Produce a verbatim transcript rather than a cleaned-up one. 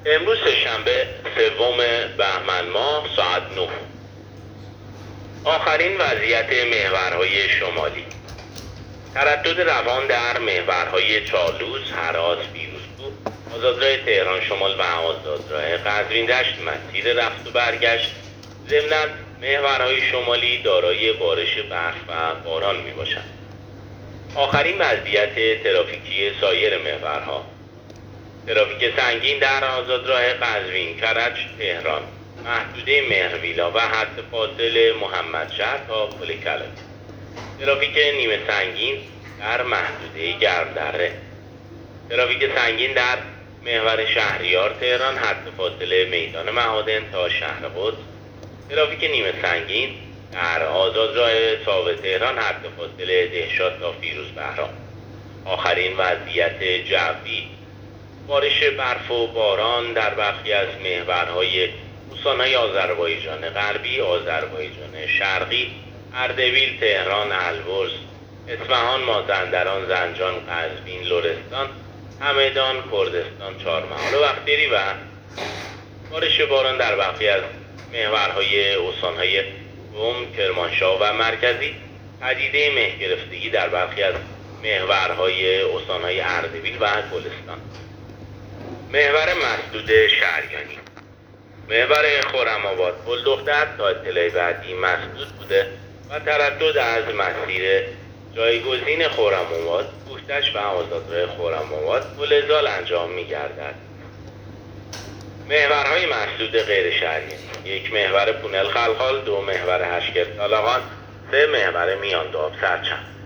امروز سه‌شنبه سوم بهمن ماه ساعت نه. آخرین وضعیت محورهای شمالی. تردد روان در محورهای چالوس، هراس، پیروزکوه، آزادراه تهران شمال و آزادراه قزوین دشت مسیر رفت و برگشت. ضمناً محورهای شمالی دارای بارش برف و باران می باشند. آخرین وضعیت ترافیکی سایر محورها. ترافیک سنگین در آزادراه قزوین، کرج، تهران، محدوده مهرویلا و حد فاصل محمدشهر تا پل کلات. ترافیک نیمه سنگین در محدوده گرمدره. ترافیک سنگین در محور شهریار تهران، حد فاصله میدان معادن تا شهر قدس. ترافیک نیمه سنگین در آزادراه ساوه تهران، حد فاصله دهشاد تا فیروز بهرام. آخرین وضعیت جوی. بارش برف و باران در برخی از محورهای استان‌های آذربایجان غربی، آذربایجان شرقی، اردبیل، تهران، البرز، اصفهان، مازندران، زنجان، قزوین، لرستان، همدان، کردستان، چهارمحال و بختیاری و بارش باران در برخی از محورهای استان‌های قم، کرمانشاه و مرکزی. پدیده مه گرفتگی در برخی از محورهای استان‌های اردبیل و گلستان. محور مسدود شهریانی. محور خرم‌آباد پل دختر تا اطلاع بعدی مسدود بوده و تردد از مسیر جایگزین خرم‌آباد، کوهتش و آزادراه خرم‌آباد پل زال انجام می‌گردد. محورهای مسدود غیر شهریانی: یک محور پونل خلخال، دو محور هشکر طالقان، سه محور میانداب سرچند.